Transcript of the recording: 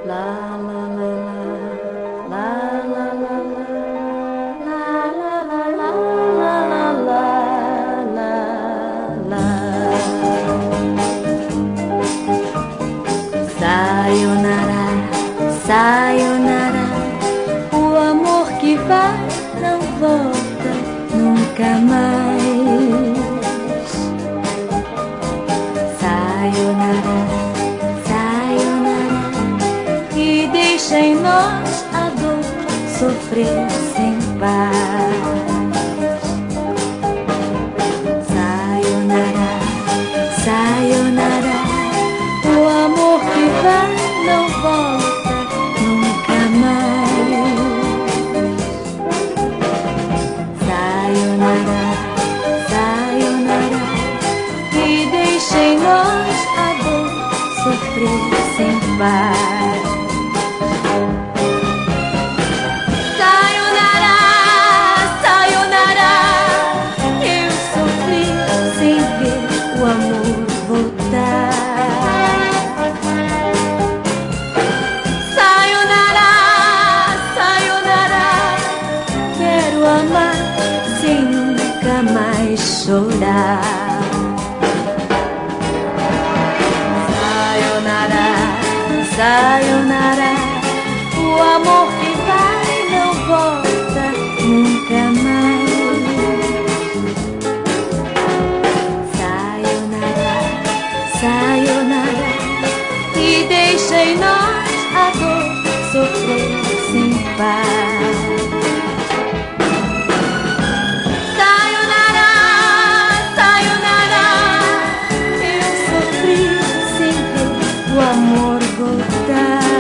La la la la la la la la la la la la la la. Sayonara, sayonara, o amor que vai não volta nunca mais. Sayonara, sayonara, e deixa em nós a dor sofrer sem paz. Sayonara, sayonara, o amor que vai não volta nunca mais. Sayonara, sayonara, e deixa em nós a dor sofrer sem paz. Sayonara, sayonara, eu sofri sem ver o amor voltar. Sayonara, sayonara, quero amar sem nunca mais chorar. Sayonara, o amor que vai não volta nunca mais. Sayonara, sayonara, e deixa em nós a dor sofrer sem paz. Sayonara, sayonara, eu sofri sem ver o amor voltar.